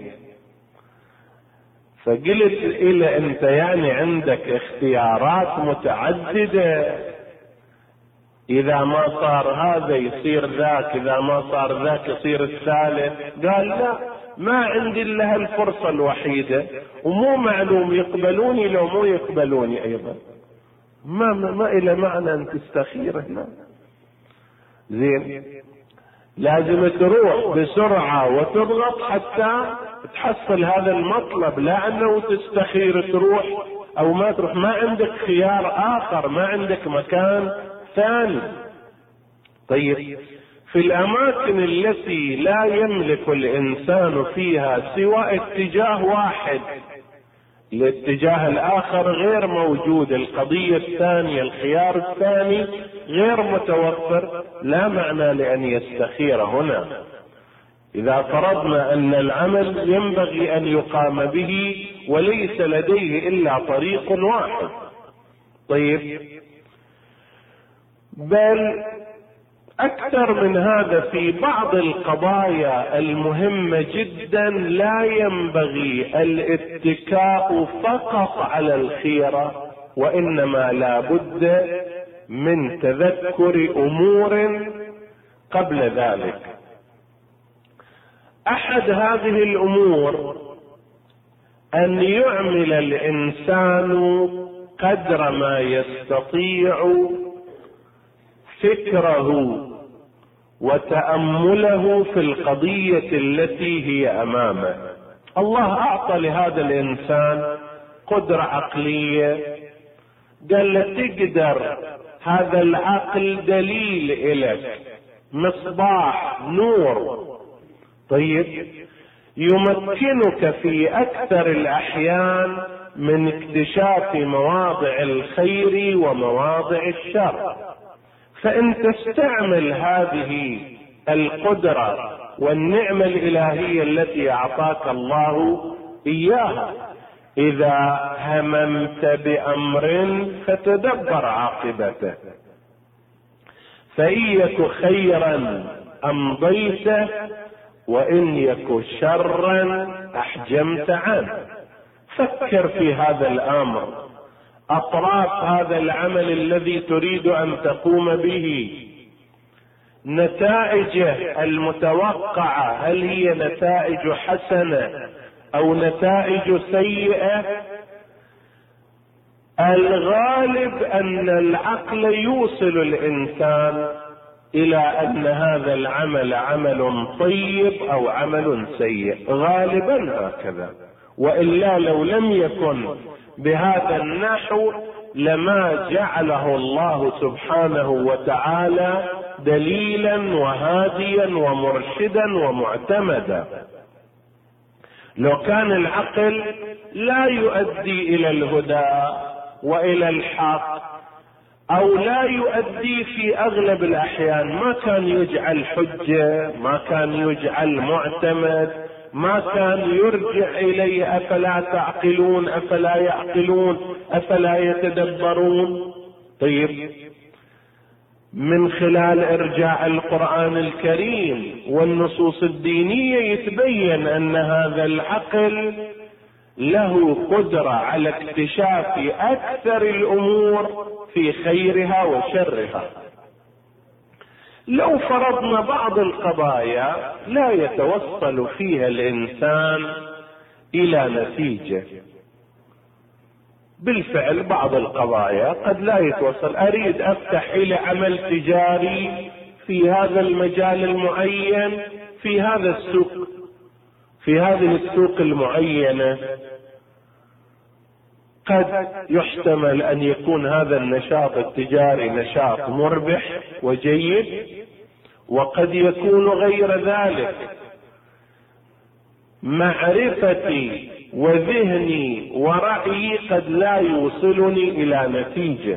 فقلت إلى أنت يعني عندك اختيارات متعددة، إذا ما صار هذا يصير ذاك، إذا ما صار ذاك يصير الثالث. قال لا، ما عندي إلا الفرصة الوحيدة، ومو معلوم يقبلوني لو مو يقبلوني أيضا، ما ما إلى معنى أن تستخير هنا. زين، لازم تروح بسرعة وتضغط حتى تحصل هذا المطلب، لا أنه تستخير تروح أو ما تروح، ما عندك خيار آخر، ما عندك مكان ثاني. طيب، في الأماكن التي لا يملك الإنسان فيها سوى اتجاه واحد، الاتجاه الآخر غير موجود، القضية الثانية الخيار الثاني غير متوفر، لا معنى لأن يستخير هنا. إذا فرضنا أن العمل ينبغي أن يقام به وليس لديه إلا طريق واحد. طيب، بل أكثر من هذا، في بعض القضايا المهمة جدا لا ينبغي الاتكاء فقط على الخيرة، وإنما لا بد من تذكر أمور قبل ذلك. أحد هذه الأمور أن يعمل الإنسان قدر ما يستطيع فكره وتأمله في القضية التي هي أمامه. الله أعطى لهذا الإنسان قدرة عقلية، قال له تقدر، هذا العقل دليل إليك، مصباح نور. طيب، يمكنك في أكثر الأحيان من اكتشاف مواضع الخير ومواضع الشر، فإن تستعمل هذه القدرة والنعمة الإلهية التي أعطاك الله إياها. إذا هممت بأمر فتدبر عاقبته، فإن يك خيرا أمضيته، وإن يك شرا أحجمت عنه. فكر في هذا الأمر، أطراف هذا العمل الذي تريد أن تقوم به، نتائجه المتوقعة هل هي نتائج حسنة أو نتائج سيئة؟ الغالب أن العقل يوصل الإنسان إلى أن هذا العمل عمل طيب أو عمل سيء، غالبا هكذا، وإلا لو لم يكن بهذا النحو لما جعله الله سبحانه وتعالى دليلا وهاديا ومرشدا ومعتمدا. لو كان العقل لا يؤدي إلى الهدى وإلى الحق، أو لا يؤدي في أغلب الأحيان، ما كان يجعل حجة، ما كان يجعل معتمد، ما كان يرجع إليه أفلا تعقلون، أفلا يعقلون، أفلا يتدبرون. طيب، من خلال إرجاع القرآن الكريم والنصوص الدينية يتبين أن هذا العقل له قدرة على اكتشاف أكثر الأمور في خيرها وشرها. لو فرضنا بعض القضايا لا يتوصل فيها الإنسان إلى نتيجة، بالفعل بعض القضايا قد لا يتوصل. أريد أفتح إلى عمل تجاري في هذا المجال المعين، في هذا السوق، في هذه السوق المعينة، قد يحتمل أن يكون هذا النشاط التجاري نشاط مربح وجيد، وقد يكون غير ذلك. معرفتي وذهني ورأيي قد لا يوصلني إلى نتيجة.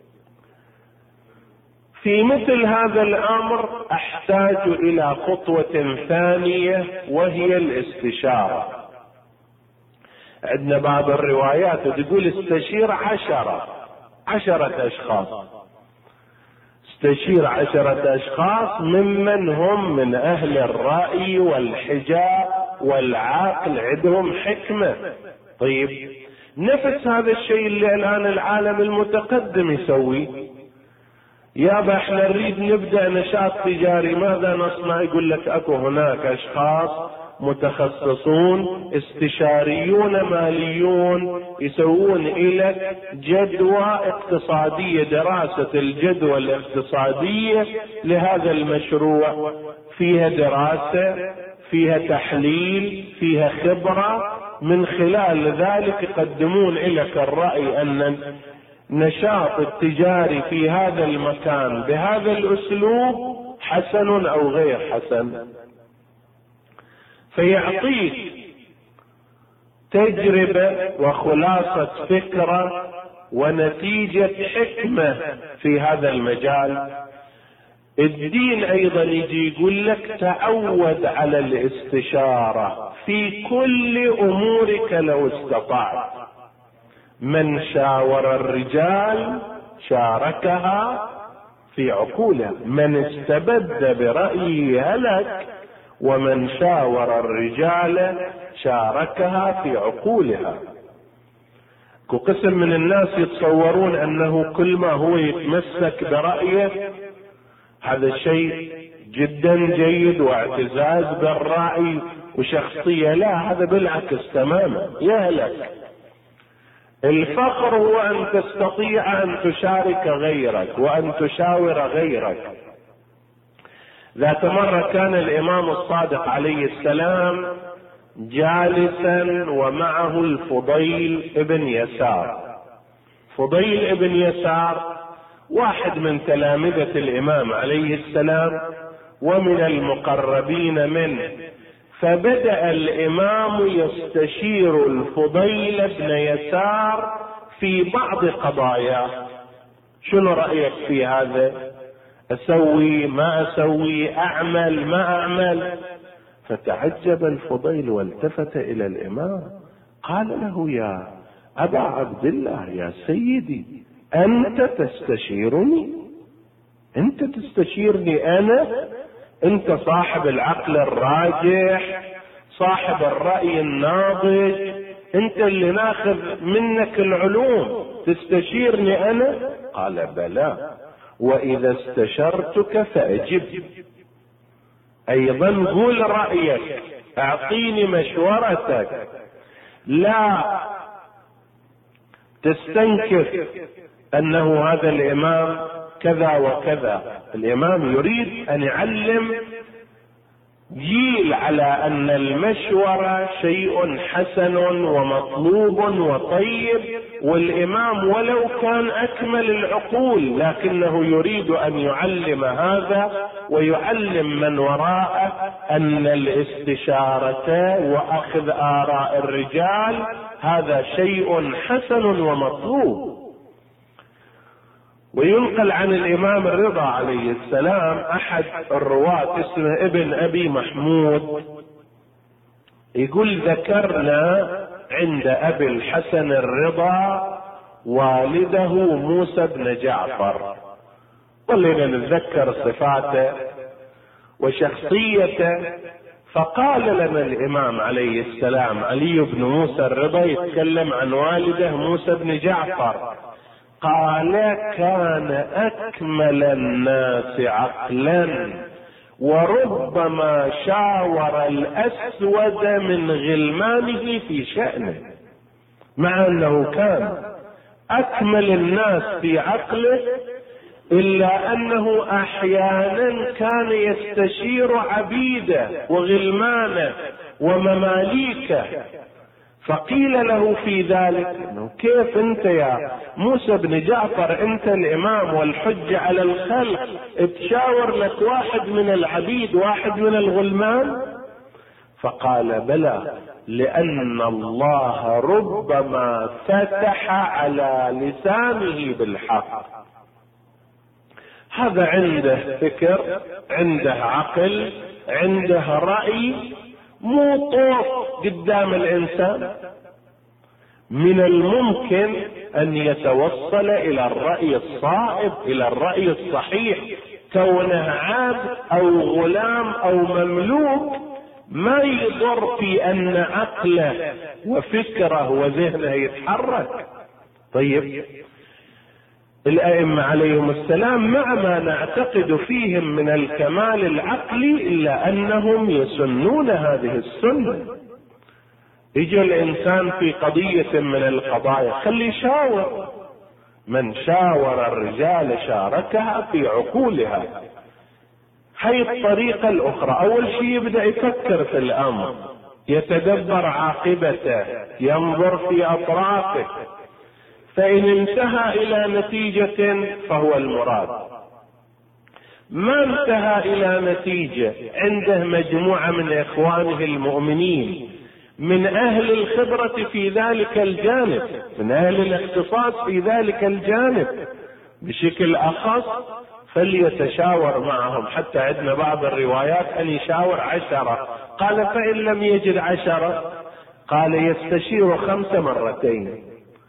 في مثل هذا الأمر أحتاج إلى خطوة ثانية وهي الاستشارة. عندنا بعض الروايات تقول استشير عشرة عشرة أشخاص، استشير عشرة أشخاص ممن هم من أهل الرأي والحجاب والعقل، عندهم حكمة. طيب نفس هذا الشيء اللي الآن العالم المتقدم يسوي. يابا احنا نريد نبدأ نشاط تجاري، ماذا نصنع؟ يقول لك اكو هناك اشخاص متخصصون استشاريون ماليون يسوون إلى جدوى اقتصادية، دراسة الجدوى الاقتصادية لهذا المشروع، فيها دراسة، فيها تحليل، فيها خبرة. من خلال ذلك يقدمون لك الرأي أن النشاط التجاري في هذا المكان بهذا الأسلوب حسن أو غير حسن، فيعطيك تجربة وخلاصة فكرة ونتيجة حكمة في هذا المجال. الدين أيضا يجي يقول لك تعود على الاستشارة في كل أمورك لو استطعت. من شاور الرجال شاركها في عقولها، من استبد برأيه هلك، ومن شاور الرجال شاركها في عقولها. قسم من الناس يتصورون أنه كل ما هو يتمسك برأيه هذا الشيء جدا جيد واعتزاز بالرأي وشخصية. لا، هذا بالعكس تماما، يهلك. الفقر هو أن تستطيع أن تشارك غيرك وأن تشاور غيرك. ذات مرة كان الإمام الصادق عليه السلام جالسا ومعه الفضيل ابن يسار. فضيل ابن يسار واحد من تلامذة الإمام عليه السلام ومن المقربين منه. فبدأ الإمام يستشير الفضيل بن يسار في بعض قضاياه. شنو رأيك في هذا؟ أسوي ما أسوي؟ أعمل ما أعمل؟ فتعجب الفضيل والتفت إلى الإمام قال له: يا أبا عبد الله، يا سيدي، أنت تستشيرني؟ أنت تستشيرني أنا؟ أنت صاحب العقل الراجح، صاحب الرأي الناضج، أنت اللي ناخذ منك العلوم، تستشيرني أنا؟ قال: بلى، وإذا استشرتك فأجب. أيضا قول رأيك، أعطيني مشورتك، لا تستنكف أنه هذا الإمام كذا وكذا. الإمام يريد أن يعلم جيل على أن المشورة شيء حسن ومطلوب وطيب، والإمام ولو كان أكمل العقول لكنه يريد أن يعلم هذا ويعلم من وراءه أن الاستشارة وأخذ آراء الرجال هذا شيء حسن ومطلوب. وينقل عن الإمام الرضا عليه السلام أحد الرواة اسمه ابن أبي محمود يقول: ذكرنا عند أبي الحسن الرضا والده موسى بن جعفر، ظلينا نتذكر صفاته وشخصيته. فقال لنا الإمام عليه السلام علي بن موسى الرضا يتكلم عن والده موسى بن جعفر، قال: كان أكمل الناس عقلا وربما شاور الأسود من غلمانه في شأنه. مع أنه كان أكمل الناس في عقله، إلا أنه أحيانا كان يستشير عبيده وغلمانه ومماليكه. فقيل له في ذلك: كيف أنت يا موسى بن جعفر، أنت الإمام والحجة على الخلق، تشاور لك واحد من العبيد واحد من الغلمان؟ فقال: بلى، لأن الله ربما فتح على لسانه بالحق. هذا عنده فكر، عنده عقل، عنده رأي، مو طوف قدام الإنسان. من الممكن أن يتوصل إلى الرأي الصائب، إلى الرأي الصحيح. كونه عبد أو غلام أو مملوك ما يضر في أن عقله وفكره وذهنه يتحرك. طيب، الأئمة عليهم السلام مع ما نعتقد فيهم من الكمال العقلي، إلا أنهم يسنون هذه السنة. يجي الإنسان في قضية من القضايا خلي يشاور. من شاور الرجال شاركها في عقولها. هي الطريقة الأخرى. أول شيء يبدأ يفكر في الأمر، يتدبر عاقبته، ينظر في أطرافه، فإن انتهى إلى نتيجة فهو المراد. ما انتهى إلى نتيجة، عنده مجموعة من إخوانه المؤمنين من أهل الخبرة في ذلك الجانب، من أهل الاختصاص في ذلك الجانب بشكل أخص، فليتشاور معهم. حتى عندنا بعض الروايات أن يشاور عشرة. قال: فإن لم يجد عشرة، قال: يستشير خمس مرتين.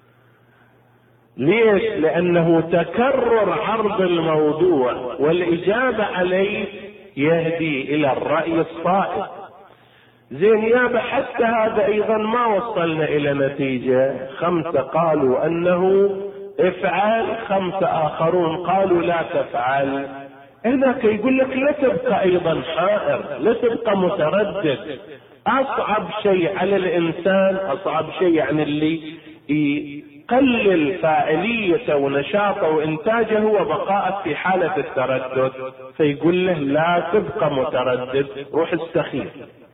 ليش؟ لأنه تكرر عرض الموضوع والإجابة عليه يهدي إلى الرأي الصائب. زين يابا، حتى هذا أيضا ما وصلنا إلى نتيجة. خمسة قالوا أنه افعل، خمسة آخرون قالوا لا تفعل. هناك يقول لك لا تبقى أيضا حائر، لا تبقى متردد. أصعب شيء على الإنسان، أصعب شيء يعني اللي يقلل فاعليته ونشاطه وإنتاجه هو بقاء في حالة التردد. فيقول له لا تبقى متردد، روح استخير.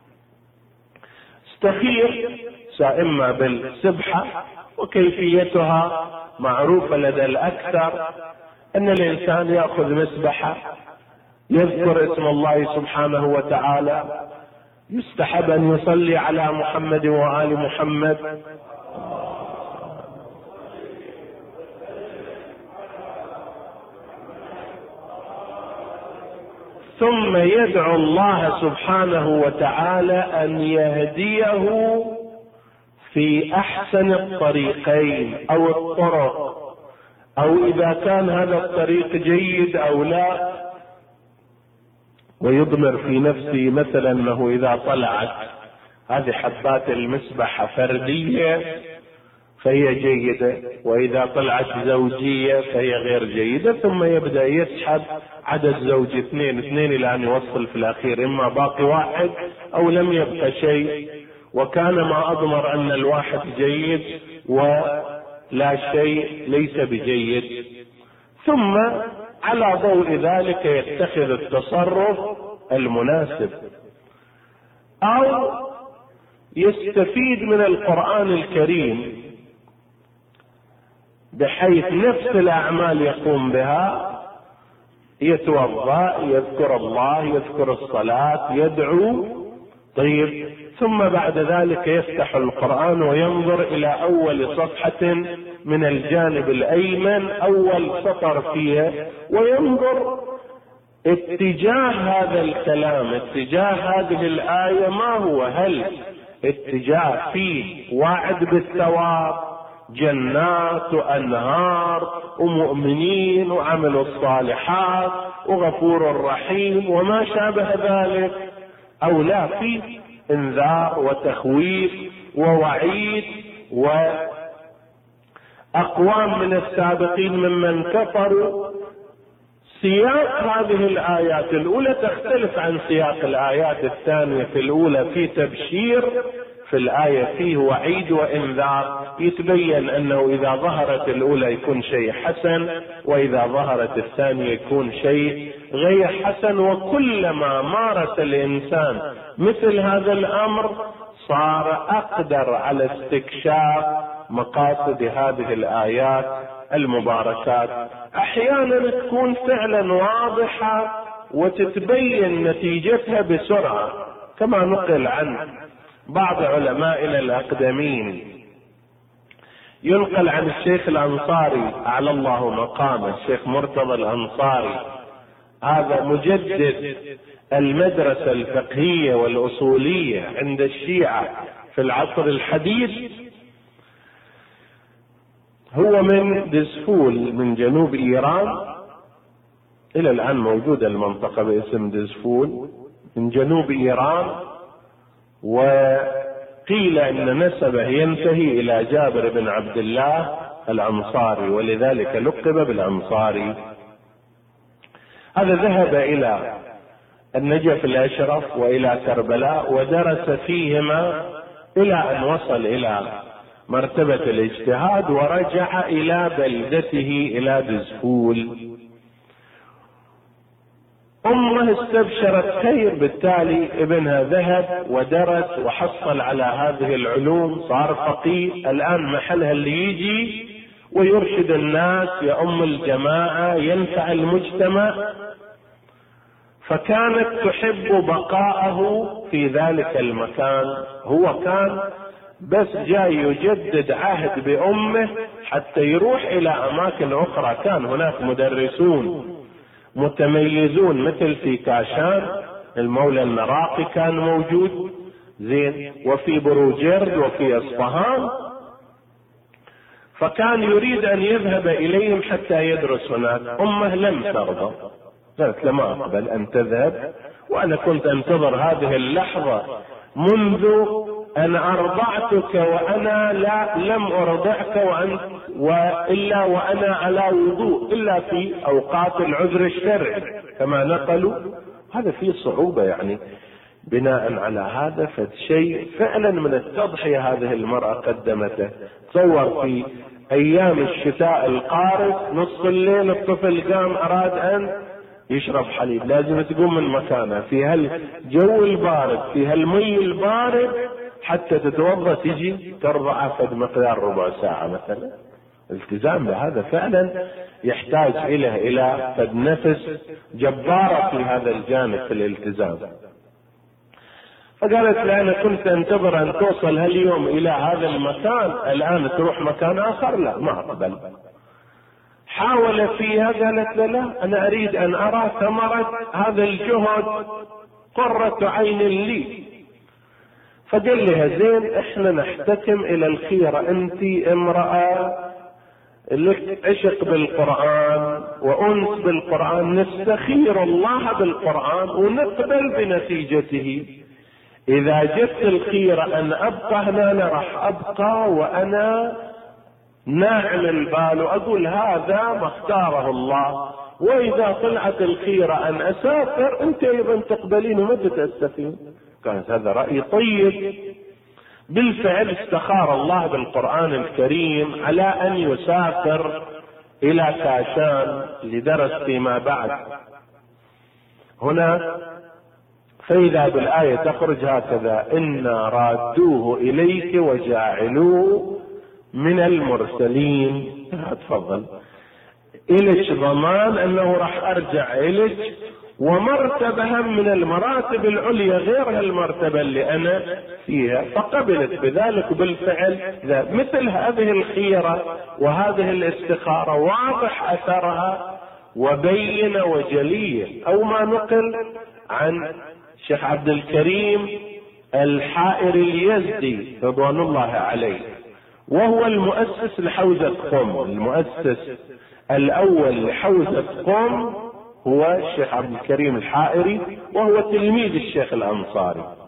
استخير إما بالسبحة، وكيفيتها معروفة لدى الأكثر، أن الإنسان يأخذ مسبحة يذكر اسم الله سبحانه وتعالى، يستحب أن يصلي على محمد وآل محمد، ثم يدعو الله سبحانه وتعالى أن يهديه في أحسن الطريقين أو الطرق، أو إذا كان هذا الطريق جيد أو لا، ويضمر في نفسه مثلا أنه إذا طلعت هذه حبات المسبحة فردية فهي جيدة، وإذا طلعت زوجية فهي غير جيدة، ثم يبدأ يسحب عدد زوجي اثنين اثنين إلى أن يوصل في الأخير إما باقي واحد أو لم يبقى شيء، وكان ما أضمر أن الواحد جيد ولا شيء ليس بجيد. ثم على ضوء ذلك يتخذ التصرف المناسب، أو يستفيد من القرآن الكريم بحيث نفس الأعمال يقوم بها، يتوضأ، يذكر الله، يذكر الصلاة، يدعو. طيب، ثم بعد ذلك يفتح القرآن وينظر إلى أول صفحة من الجانب الأيمن، أول سطر فيها، وينظر اتجاه هذا الكلام، اتجاه هذه الآية ما هو، هل اتجاه فيه وعد بالثواب جنات وأنهار ومؤمنين وعملوا الصالحات وغفور رحيم وما شابه ذلك، أو لا، في انذار وتخويف ووعيد وأقوام من السابقين ممن كفروا. سياق هذه الآيات الأولى تختلف عن سياق الآيات الثانية. في الأولى في تبشير، في الآية فيه وعيد وإنذار. يتبين أنه إذا ظهرت الأولى يكون شيء حسن، وإذا ظهرت الثانية يكون شيء غير حسن. وكلما مارس الإنسان مثل هذا الأمر صار أقدر على استكشاف مقاصد هذه الآيات المباركات. أحيانا تكون فعلا واضحة وتتبين نتيجتها بسرعة، كما نقل عن بعض علمائنا الأقدمين. ينقل عن الشيخ الأنصاري أعلى الله مقامه، الشيخ مرتضى الأنصاري، هذا مجدد المدرسة الفقهية والأصولية عند الشيعة في العصر الحديث. هو من دزفول من جنوب إيران، إلى الآن موجودة المنطقة باسم دزفول من جنوب إيران، وقيل أن نسبه ينتهي إلى جابر بن عبد الله الأنصاري، ولذلك لقب بالأنصاري. هذا ذهب إلى النجف الأشرف وإلى كربلاء ودرس فيهما إلى أن وصل إلى مرتبة الاجتهاد، ورجع إلى بلدته إلى دزفول. أمه استبشرت خير، بالتالي ابنها ذهب ودرس وحصل على هذه العلوم، صار فقيه. الآن محلها اللي يجي ويرشد الناس، يؤم الجماعة، ينفع المجتمع. فكانت تحب بقاءه في ذلك المكان. هو كان بس جاي يجدد عهد بأمه حتى يروح إلى أماكن أخرى. كان هناك مدرسون متميزون مثل في كاشان المولى المراقي كان موجود زين، وفي بروجرد وفي اصفهان، فكان يريد أن يذهب إليهم حتى يدرس هناك. أمه لم ترضى، قالت لما أقبل أن تذهب، وأنا كنت أنتظر هذه اللحظة منذ أن أرضعتك وأنا لا لم أرضعك وأنت وإلا وأنا على وضوء، إلا في أوقات العذر الشرعي كما نقلوا. هذا فيه صعوبة يعني. بناء على هذا فشيء فعلا من التضحية هذه المرأة قدمته. تصور في أيام الشتاء القارس نصف الليل الطفل قام أراد أن يشرب حليب، لازم تقوم من مكانه في هالجو البارد في هالمي البارد حتى تتوضا تجي ترضع فد مقدار ربع ساعة مثلا. الالتزام بهذا فعلا يحتاج إليه إلى فد نفس جبارة في هذا الجانب في الالتزام. فقالت لي أنا كنت أنتظر أن توصل هاليوم إلى هذا المكان، الآن تروح مكان آخر؟ لا، ما أقبل. حاول فيها، قالت له لا، أنا أريد أن أرى ثمرة هذا الجهد، قرة عين لي. فقال لها زين، احنا نحتكم إلى الخيرة، أنت امرأة لك عشق بالقرآن وأنس بالقرآن، نستخير الله بالقرآن ونقبل بنتيجته. إذا جت الخيرة أن أبقى هنا أنا راح أبقى وأنا ناعم البال وأقول هذا ما اختاره الله، وإذا طلعت الخيرة أن أسافر أنت أيضا تقبلين وما تتأسفين. كانت هذا رأي طيب. بالفعل استخار الله بالقرآن الكريم على أن يسافر إلى كاشان لدرس فيما بعد هنا. فإذا بالآية تخرج هكذا: إنا رادوه إليك وجاعلوه من المرسلين. تفضل إليك ضمان أنه راح أرجع إليك، ومرتبة من المراتب العليا غير المرتبة اللي أنا فيها. فقبلت بذلك. بالفعل مثل هذه الخيرة وهذه الاستخارة واضح أثرها وبين وجلية. أو ما نقل عن الشيخ عبد الكريم الحائري اليزدي رضوان الله عليه، وهو المؤسس لحوزة قم. المؤسس الأول لحوزة قم هو الشيخ عبد الكريم الحائري، وهو تلميذ الشيخ الأنصاري.